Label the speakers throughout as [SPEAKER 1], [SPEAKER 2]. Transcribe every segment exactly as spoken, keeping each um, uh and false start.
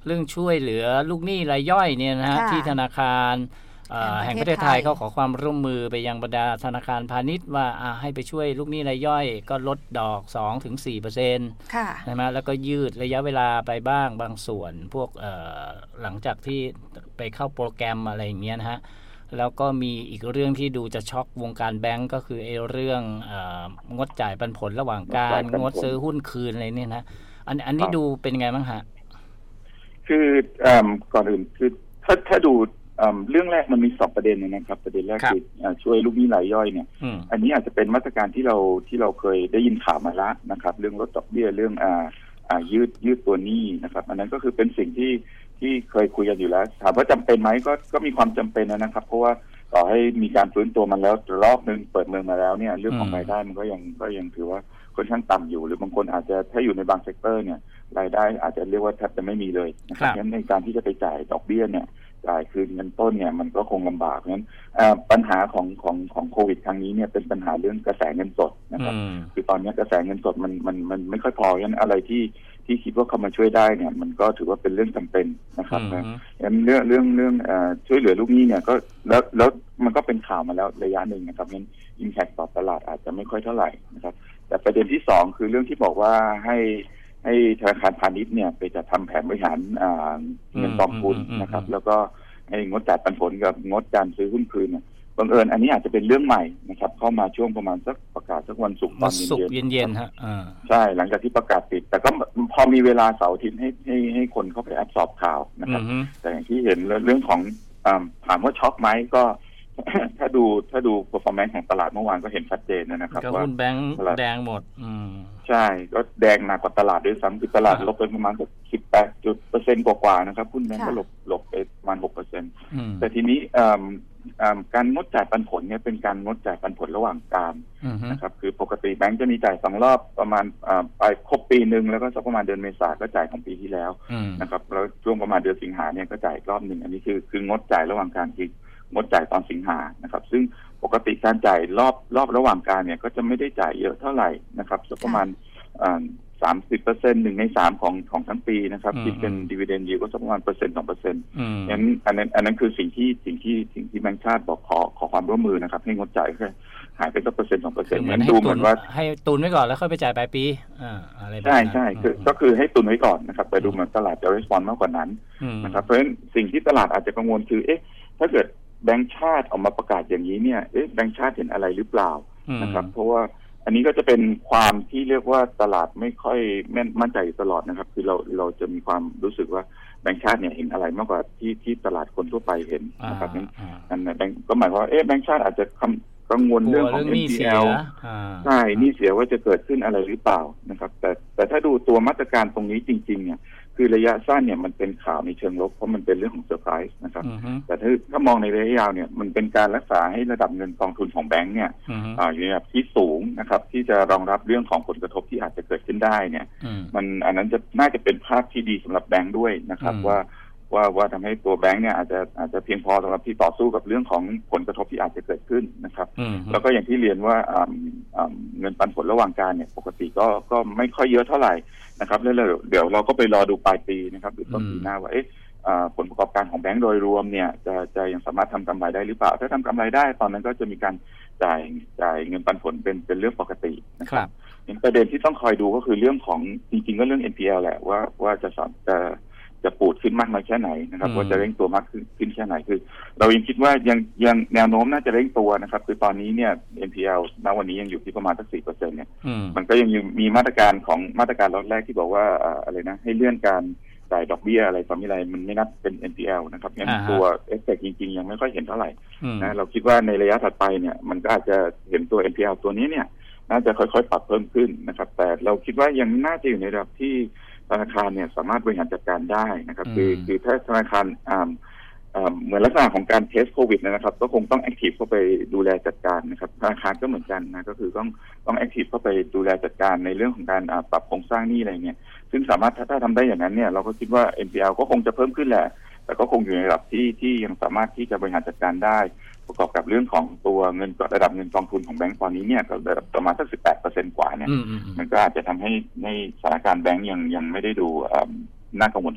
[SPEAKER 1] เรื่องช่วยเหลือลูกหนี้รายย่อยเนี่ยนะฮะที่ธนาคารแห่งประเทศไทยเขาขอความร่วมมือไปยังบรรดาธนาคารพาณิชย์ว่าให้ไปช่วยลูกหนี้รายย่อยก็ลดดอก สองถึงสี่เปอร์เซ็นต์
[SPEAKER 2] ค่ะ
[SPEAKER 1] ใช่ไหมแล้วก็ยืดระยะเวลาไปบ้างบางส่วนพวกหลังจากที่ไปเข้าโปรแกรมอะไรอย่างเงี้ยนะฮะแล้วก็มีอีกเรื่องที่ดูจะช็อกวงการแบงก์ก็คือไอ้เรื่องงดจ่ายปันผลระหว่างการงดซื้อหุ้นคืนอะไรเนี่ยนะอันอันนี้ดูเป็นไงบ้างฮะ
[SPEAKER 3] คือก่อนอื่นคือถ้าถ้าดูเรื่องแรกมันมีสองประเด็นนะครับประเด็นแรกคือช่วยลูกหนี้รายย่อยเนี่ยอันนี้อาจจะเป็นมาตรการที่เราที่เราเคยได้ยินข่าวมาแล้วนะครับเรื่องลดดอกเบี้ยเรื่องอ่าอ่ายืดยืดตัวหนี้นะครับอันนั้นก็คือเป็นสิ่งที่ที่เคยคุยกันอยู่แล้วถามว่าจำเป็นไหมก็ก็มีความจำเป็นนะครับเพราะว่าต่อให้มีการฟื้นตัวมันแล้วรอบนึงเปิดเมืองมาแล้วเนี่ยเรื่องของรายได้มันก็ยังก็ยังถือว่าค่อนข้างต่ำอยู่หรือบางคนอาจจะถ้าอยู่ในบางเซกเตอร์เนี่ยรายได้อาจจะเรียกว่าแทบจะไม่มีเลยนะครับงั้นในการที่จะไปจ่ายดอกเบี้ยเนี่ยจ่ายคืนเงินต้นเนี่ยมันก็คงลำบากงั้นปัญหาของของของโควิดครั้งนี้เนี่ยเป็นปัญหาเรื่องกระแสเงินสดนะครับคือตอนนี้กระแสเงินสดมันมันมันไม่ค่อยพองั้นอะไรที่ที่คิดว่าเขามาช่วยได้เนี่ยมันก็ถือว่าเป็นเรื่องจำเป็นนะครับงั้นเรื่องเรื่องเรื่องช่วยเหลือลูกหนี้เนี่ยก็แล้วแล้วมันก็เป็นข่าวมาแล้วระยะหนึ่งนะครับงั้นอิมแพคต่อตลาดอาจจะไม่ค่อยเท่าไหร่นะครับแต่ประเด็นที่สองคือเรื่องที่บอกว่าให้ให้ธนาคารพาณิชย์เนี่ยไปจัดทำแผนบริหารเงินกองทุนนะครับแล้วก็ให้งดจ่ายปันผลกับงดการซื้อหุ้นคืนเนี่ยบังเอิญอันนี้อาจจะเป็นเรื่องใหม่นะครับเข้ามาช่วงประมาณสักประกาศสักวันศุกร์ตอนเย็น
[SPEAKER 1] เย็นๆฮะ
[SPEAKER 3] ใช่หลังจากที่ประกาศปิดแต่ก็พอมีเวลาเสาร์อาทิตย์ให้ให้ให้คนเข้าไปแอบสอบข่าวนะครับแต่อย่างที่เห็นเรื่องของถามว่าช็อกไหมก็ถ้าดูถ้าดู performance ของตลาดเมื่อวานก็เห็นชัดเจนนะครับ
[SPEAKER 1] ว่าหุ้นแบงค์แดงหมด
[SPEAKER 3] ใช่ก็แดงหนักกว่าตลาดด้วยซ้ำคือตลาดลบไปประมาณสักสิบแปดจุดเปอร์เซ็นต์กว่าๆนะครับหุ้นแบงค์ก็หลบหลบไปประมาณหกเปอร์เซ็นต์แต่ทีนี้การงดจ่ายปันผลเนี่ยเป็นการงดจ่ายปันผลระหว่างการนะครับคือปกติแบงค์จะมีจ่ายสองรอบประมาณไปครบปีหนึ่งแล้วก็สักประมาณเดือนเมษาก็จ่ายของปีที่แล้วนะครับแล้วช่วงประมาณเดือนสิงหาเนี่ยก็จ่ายรอบหนึ่งอันนี้คือคืองดจ่ายระหว่างการคืองดจ่ายตอนสิงหานะครับซึ่งปกติการจ่ายรอบรอบระหว่างการเนี่ยก็จะไม่ได้จ่ายเยอะเท่าไหร่นะครับสักประมาณสามสิบเปอร์เซ็นต์หนึ่งในสามของของทั้งปีนะครับคิดเป็นดีเวเดนด์ยิลด์ก็สักประมาณเปอร์เซ็นต์สองเปอร์เซ็นต์งั้นอันนั้นอันนั้นคือสิ่งที่สิ่งที่สิ่งที่แบงก์ชาติบอกขอขอความร่วมมือนะครับให้งดจ่ายแค่หายไปสักเปอร์เซ็นต์สองเปอร์เซ็นต์เหมือนดูเหมือนว่า
[SPEAKER 1] ให้ตุนไว้ก่อนแล้วค่อยไปจ่ายปลายปีอ่าอะไรแบบ
[SPEAKER 3] นั้นใช่ใช่คือก็คือให้ตุนไว้ก่อนนะครับแต่ดูเหมือนตลาดจะรีสปอนส์มากกว่านั้นนะครับเพราะฉะนั้นสิ่งที่ตลาดอาจจะกังวลคือเอ๊ะถ้าเกิดแบงก์ชาติออกมาประกาศอย่างนี้เนี่ยเอ๊ะแบงก์ชาติเห็นอะไรหรือเปล่านะครับเพราะว่าอันนี้ก็จะเป็นความที่เรียกว่าตลาดไม่ค่อยแม่นมั่นใจตลอดนะครับคือเราเราจะมีความรู้สึกว่าแบงก์ชาติเนี่ยเห็นอะไรมากกว่าที่ที่ตลาดคนทั่วไปเห็นนะครับนั้นนั่นแบงก์ก็หมายความว่าเอ๊ะแบงก์ชาติอาจจะกังวลเรื่องของ เอ็น พี แอล ใช่นี่เสียว่าจะเกิดขึ้นอะไรหรือเปล่านะครับแต่แต่ถ้าดูตัวมาตรการตรงนี้จริงๆเนี่ยคือระยะสั้นเนี่ยมันเป็นข่าวในเชิงลบเพราะมันเป็นเรื่องของเซอร์ไพรส์นะครับ uh-huh. แต่ถ้าถ้ามองในระยะยาวเนี่ยมันเป็นการรักษาให้ระดับเงินกองทุนของแบงก์เนี่ย uh-huh. อ่าอยู่ในระดับที่สูงนะครับที่จะรองรับเรื่องของผลกระทบที่อาจจะเกิดขึ้นได้เนี่ย uh-huh. มันอันนั้นจะน่าจะเป็นภาพที่ดีสำหรับแบงก์ด้วยนะครับ uh-huh. ว่าว่าว่าทำให้ตัวแบงก์เนี่ยอาจจะอาจจะเพียงพอสำหรับที่ต่อสู้กับเรื่องของผลกระทบที่อาจจะเกิดขึ้นนะครับ uh-huh. แล้วก็อย่างที่เรียนว่าเงินปันผลระหว่างการเนี่ยปกติก็ก็ไม่ค่อยเยอะเท่าไหร่นะครับแล้วเดี๋ยวเราก็ไปรอดูปลายปีนะครับหรือต้นปีหน้าว่าเอ๊ะผลประกอบการของแบงก์โดยรวมเนี่ยจะจะยังสามารถทำกำไรได้หรือเปล่าถ้าทำกำไรได้ตอนนั้นก็จะมีการจ่ายจ่ายเงินปันผลเป็นเป็นเรื่องปกตินะครับประเด็นที่ต้องคอยดูก็คือเรื่องของจริงๆก็เรื่อง เอ็น พี แอล แหละว่าว่าจะสอนจะจะปูดขึ้นมากน้อยแค่ไหนนะครับว่าจะเร่งตัวมากขึ้นแค่ไหนคือเรายังคิดว่ายังยังแนวโน้มน่าจะเร่งตัวนะครับคือตอนนี้เนี่ย เอ็น พี แอล ณวันนี้ยังอยู่ที่ประมาณสัก สี่เปอร์เซ็นต์ เนี่ยมันก็ยังมีมาตรการของมาตรการล็อตแรกที่บอกว่าอะไรนะให้เลื่อนการจ่ายดอกเบี้ยอะไรต่อมีอะไรมันไม่นับเป็น เอ็น พี แอล นะครับงั้นตัวเอฟเฟกต์จริงๆยังไม่ค่อยเห็นเท่าไหร่นะเราคิดว่าในระยะถัดไปเนี่ยมันก็อาจจะเห็นตัว เอ็น พี แอล ตัวนี้เนี่ยน่าจะค่อยๆปรับเพิ่มขึ้นนะครับแต่เราคิดว่ายังน่าจะอยู่ในระดับที่ธนาคารเนี่ยสามารถบริหารจัดการได้นะครับคือคือถ้าธนาคารเหมือนลักษณะของการเทสโควิดนะครับก็คงต้องแอคทีฟเข้าไปดูแลจัดการนะครับธนาคารก็เหมือนกันนะก็คือต้องต้องแอคทีฟเข้าไปดูแลจัดการในเรื่องของการปรับโครงสร้างหนี้อะไรเนี่ยซึ่งสามารถถ้าถ้าทำได้อย่างนั้นเนี่ยเราก็คิดว่า เอ็น พี แอล ก็คงจะเพิ่มขึ้นแหละแต่ก็คงอยู่ในระดับที่ที่ยังสามารถที่จะบริหารจัดการได้ประกอบกับเรื่องของตัวเงินระดับเงินกองทุนของแบงก์ตอนนี้เนี่ยก็ระดับประมาณสัก สิบแปดเปอร์เซ็นต์ กว่าเนี่ยมันก็อาจจะทำให้ในสถานการณ์แบงก์ยังยังไม่ได้ดูน่ากังวลเท่าไหร่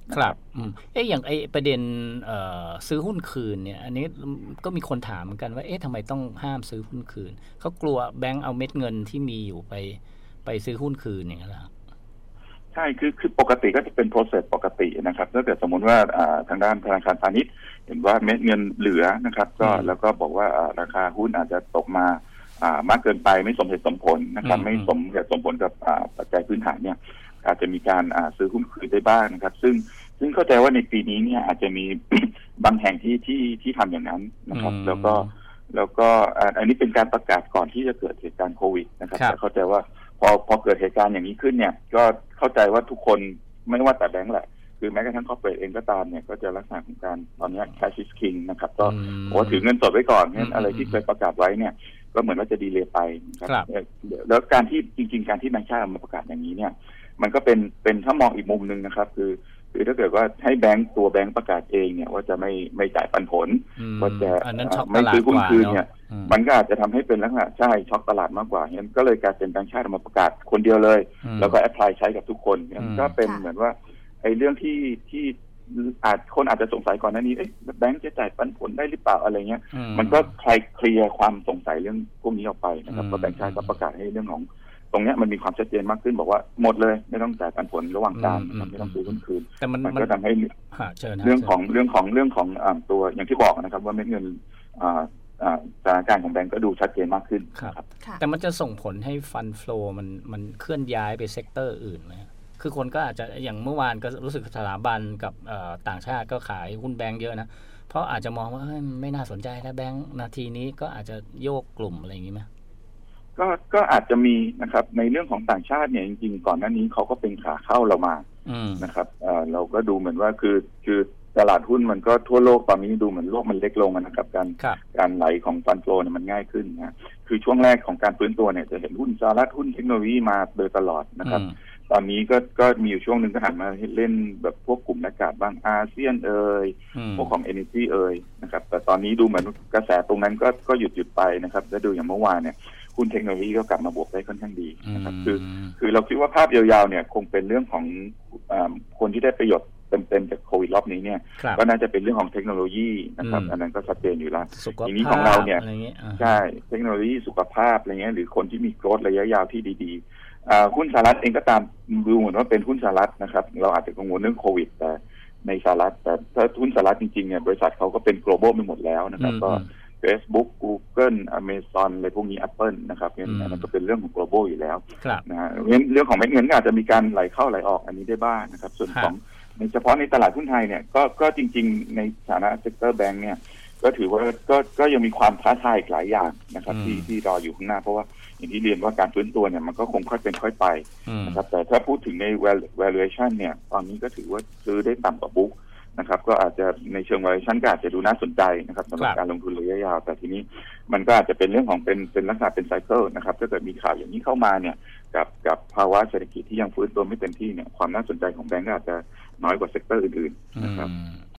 [SPEAKER 1] ครับอืมเอ๊ะอย่างไอ้ประเด็นเอ่อซื้อหุ้นคืนเนี่ยอันนี้ก็มีคนถามเหมือนกันว่าเอ๊ะทำไมต้องห้ามซื้อหุ้นคืนเขากลัวแบงก์เอาเม็ดเงินที่มีอยู่ไปไปซื้อหุ้นคืนอย่างนั้นเหรอ
[SPEAKER 3] ใช่คือคือปกติก็จะเป็น process ปกตินะครับถ้าเกิดสมมติว่าทางด้านธนาคารพาณิชย์เห็นว่าเม็ดเงินเหลือนะครับก็แล้วก็บอกว่าราคาหุ้นอาจจะตกมามากเกินไปไม่สมเหตุสมผลนะครับไม่สมเหตุสมผลกับปัจจัยพื้นฐานเนี่ยอาจจะมีการซื้อหุ้นคืนได้บ้างนะครับซึ่งซึ่งเข้าใจว่าในปีนี้เนี่ยอาจจะมี บางแห่งที่ที่ที่ทำอย่างนั้นนะครับแล้วก็แล้วก็อันนี้เป็นการประกาศก่อนที่จะเกิดเหตุการณ์โควิดนะครับแต่เข้าใจว่าพอพอเกิดเหตุการณ์อย่างนี้ขึ้นเนี่ยก็เข้าใจว่าทุกคนไม่ว่าแต่แบงก์แหละคือแม้กระทั่งคอร์ปอเรทเองก็ตามเนี่ยก็จะลักษณะของการตอนนี้ cash is king นะครับก็โอ้ถือเงินสดไว้ก่อนงั้นอะไรที่เคยประกาศไว้เนี่ยก็เหมือนว่าจะดีเลย์ไปนะครับแล้วการที่จริงๆการที่แบงก์ชาติมาประกาศอย่างนี้เนี่ยมันก็เป็นเป็นถ้ามองอีกมุมนึงนะครับคือคือถ้าเกิดว่าให้แบงก์ตัวแบงก์ประกาศเองเนี่ยว่าจะไม่ไม่จ่ายปันผลว่าจะไม่ซื้อหุ้นคืนเนี่ยมันก็อาจจะทำให้เป็นลักษณะใช่ช็อกตลาดมากกว่างั้นก็เลยกลายเป็นแบงก์ชาติมาประกาศคนเดียวเลยแล้วก็แอพพลายใช้กับทุกคนงั้นก็เป็นเหมือนว่าไอ้เรื่องที่ที่อาจคนอาจจะสงสัยก่อนหน้านี้เอ๊ะแบงก์จะจ่ายปันผลได้หรือเปล่าอะไรเงี้ยมันก็คลายเคลียร์ความสงสัยเรื่องพวกนี้ออกไปนะครับเพราะแบงก์ชาติก็ประกาศให้เรื่องของตรงนี้มันมีความชัดเจนมากขึ้นบอกว่าหมดเลยไม่ต้องจ่ายปันผลระหว่างการไม่ต้องซื้อหุ้นคืน
[SPEAKER 1] แต่มัน
[SPEAKER 3] ก็ทำให้เรื่องของเรื่องของเรื่องของตัวอย่างที่บอกนะครับว่าเม็ดเงินสถานการณ์ของแบงก์ก็ดูชัดเจนมากขึ้น
[SPEAKER 1] ครับแต่มันจะส่งผลให้ฟันโฟลว์มันมันเคลื่อนย้ายไปเซกเตอร์อื่นไหมคือคนก็อาจจะอย่างเมื่อวานก็รู้สึกสถาบันกับต่างชาติก็ขายหุ้นแบงก์เยอะนะเพราะอาจจะมองว่าไม่น่าสนใจนะแบงก์นาทีนี้ก็อาจจะโยกกลุ่มอะไรอย่างนี้ไหม
[SPEAKER 3] ก็ก็อาจจะมีนะครับในเรื่องของต่างชาติเนี่ยจริงๆก่อนหน้านี้เขาก็เป็นขาเข้าเรามานะครับเราก็ดูเหมือนว่าคือคือตลาดหุ้นมันก็ทั่วโลกตอนนี้ดูเหมือนโลกมันเล็กลงนะครับการการไหลของฟันโฟลเนี่ยมันง่ายขึ้นนะคือช่วงแรกของการฟื้นตัวเนี่ยจะเห็นหุ้นสหรัฐหุ้นเทคโนโลยีมาโดยตลอดนะครับตอนนี้ก็ก็มีอยู่ช่วงหนึ่งก็หันมาเล่นแบบพวกกลุ่มนักการบ้างอาเซียนเอ่ยพวกของ Energy เอ่ยนะครับแต่ตอนนี้ดูเหมือนกระแสตรงนั้นก็ก็หยุดหยุดไปนะครับแล้วดูอย่างเมื่อวานเนี่ยหุ้นเทคโนโลยีก็กลับมาบวกได้ค่อนข้างดีนะครับคือคือเราคิดว่าภาพยาวๆเนี่ยคงเป็นเรื่องของคนที่ได้ประโยชน์เต็มๆจากโควิดรอบนี้เนี่ยก็น่าจะเป็นเรื่องของเทคโนโลยีนะครับอันนั้นก็ชัดเจนอยู่แล้วทีนี้ของเราเนี่ยใช่เทคโนโลยีสุขภาพอะไรเงี้ยหรือคนที่มีโกรธระยะยาวที่ดีๆหุ้นสหรัฐเองก็ตามดูเหมือนว่าเป็นหุ้นสหรัฐนะครับเราอาจจะกังวลเรื่องโควิดแต่ในสหรัฐแต่ถ้าหุ้นสหรัฐจริงๆเนี่ยบริษัทเขาก็เป็น global ไปหมดแล้วนะครับก็Facebook Google Amazon อะไรพวกนี้ Apple นะครับงั้นอันนั้นก็เป็นเรื่องของ global อยู่แล้วนะฮะงั้นเรื่องของเม็ดเงินก็อาจจะมีการไหลเข้าไหลออกอันนี้ได้บ้างนะครับส่วนของในเฉพาะในตลาดหุ้นไทยเนี่ยก็ก็จริงๆในฐานะ sector bank เนี่ยก็ถือว่าก็ก็ยังมีความท้าทายหลายอย่างนะครับที่ที่รออยู่ข้างหน้าเพราะว่าอย่างที่เรียนว่าการฟื้นตัวเนี่ยมันก็คงค่อยเป็นค่อยไปนะครับแต่ถ้าพูดถึงใน valuation เนี่ยตอนนี้ก็ถือว่าซื้อได้ต่ำกว่าบุ๊กนะครับก็อาจจะในเชิง valuation ก็อาจจะดูน่าสนใจนะครับสำหรับการลงทุนระยะยาวแต่ทีนี้มันก็อาจจะเป็นเรื่องของเป็นเป็นลักษณะเป็นไซเคิลนะครับถ้าเกิดมีข่าวอย่างนี้เข้ามาเนี่ยกับกับภาวะเศรษฐกิจที่ยังฟื้นตัวไม่เต็มที่เนี่ยความน่าสนใจของแบงก์ก็อาจจะน้อยกว่าเซกเตอร์อื่นๆนะครับ